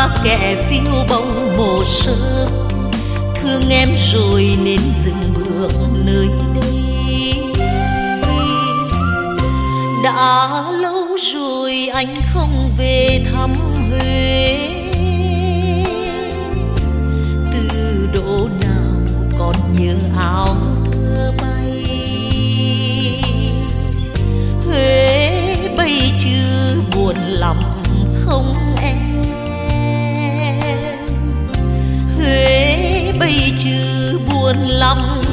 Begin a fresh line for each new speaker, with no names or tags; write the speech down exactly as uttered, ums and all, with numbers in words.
là kẻ phiêu bồng mồ sớm, thương em rồi nên dừng bước nơi đây. Đã lâu rồi anh không về thăm Huế, từ độ nào còn nhớ áo thơ bay. Huế bây chưa buồn lắm không em, Huế bây chưa buồn lắm